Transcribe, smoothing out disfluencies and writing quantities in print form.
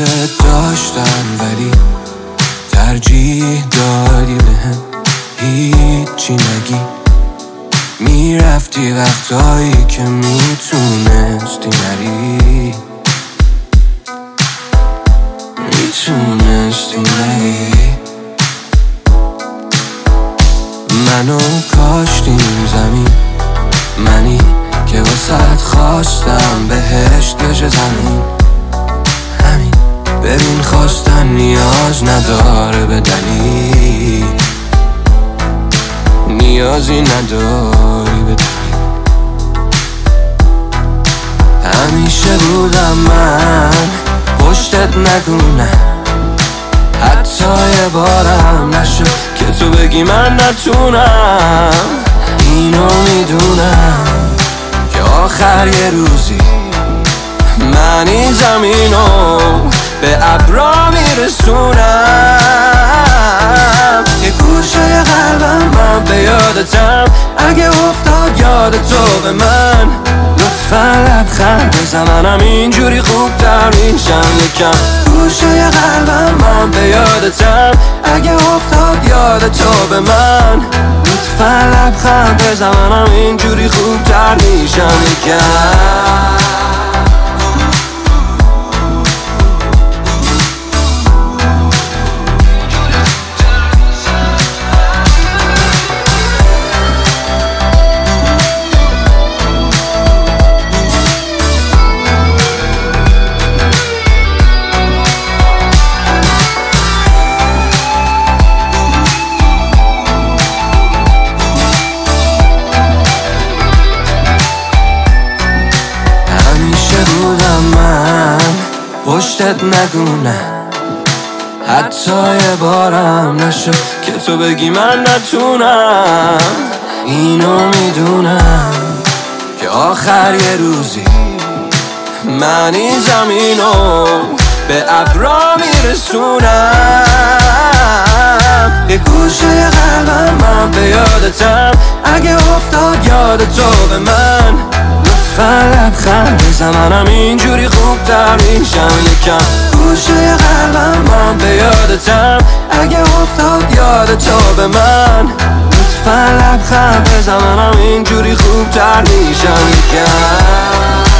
داشتم ولی ترجیح دادی بهم هیچی نگی. میرفتی وقتایی که میتونستی نری، میتونستی نری. منو کاشتیم زمین، منی که واسه خواستم بهشت بشه زمین. همین ببین خواستن نیاز نداره به دلیل، نیازی نداری به دلیل. همیشه بودم من پشتت نگونم، حتی یه بارم نشد که تو بگی من نتونم. اینو میدونم که آخر یه روزی من این زمینو به ابرا میرسونم. یه گوشه قلبم من به یادتم، اگه افتاد یاد تو به من لطفا لبخند بزن، منم اینجوری خوبتر میشم یکم. گوشه قلبم من به یادتم، اگه افتاد یاد تو به من لطفا لبخند بزن، منم اینجوری خوبتر میشم یکم. پشتت نگونم، حتی یه بارم نشد که تو بگی من نتونم. اینو میدونم که آخر یه روزی من این زمینو به ابرا میرسونم. یه گوشه قلبم من به یادتم، اگه افتاد یاد تو به من لطفا لبخند بزن، منم اینجوری خوبتر میشم یکم. گوشه قلبم من به یادتم، اگه افتاد یاد تو به من لطفا لبخند بزن، منم اینجوری خوبتر میشم یکم.